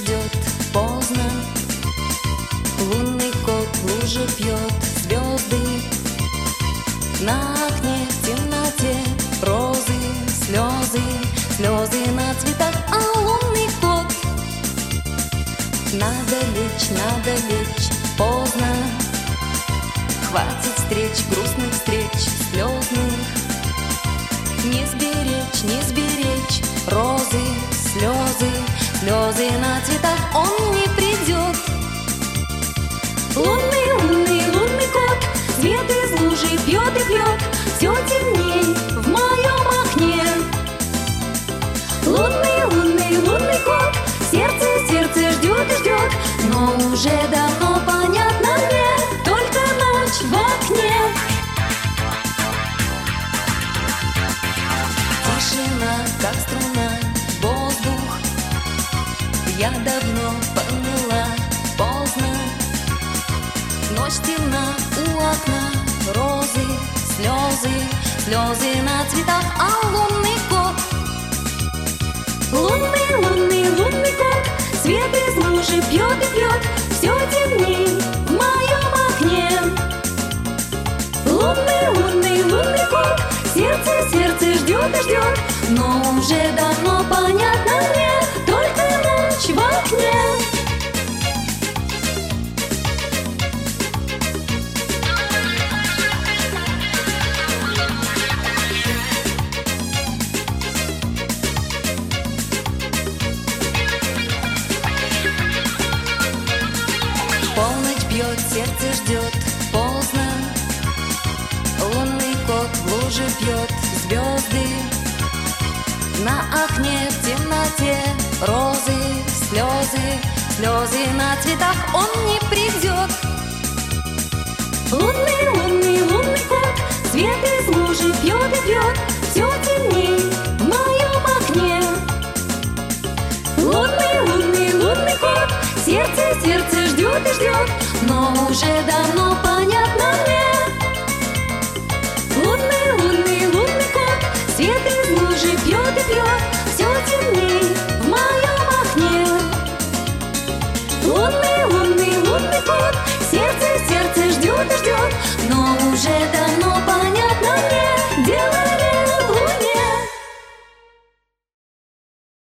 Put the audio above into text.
ждет поздно. Лунный кот в луже пьет звезды. На окне в темноте розы, слезы, слезы на цветах, а лунный кот. Надо лечь, поздно. Хватит встреч, грустных встреч, слезных. Не сберечь, не сберечь розы, слезы, слезы на цветах, он не придет. Лунный, лунный, лунный кот свет из лужи пьет и пьет, все темней в моем окне. Лунный, лунный, лунный кот сердце, сердце ждет и ждет, но уже давно понятно мне, только ночь в окне. Тишина, как струна, воздух. Я давно поняла, поздно. Ночь темна у окна, розы, слезы, слезы на цветах, а лунный кот. Лунный, лунный, лунный кот свет из лужи пьет и пьет, все темней в моем окне. Лунный, лунный, лунный кот сердце, сердце ждет и ждет, но уже давно понятно мне, только ночь в окне. Полночь бьет, сердце ждет, поздно. Лунный кот в луже пьет звезды. На окне в темноте розы, слезы, слезы на цветах, он не придет. Лунный, лунный, лунный кот свет из лужи пьет и пьет, все темней в моем окне. Лунный, лунный, лунный кот сердце, сердце ждет и ждет, но уже давно понятно мне,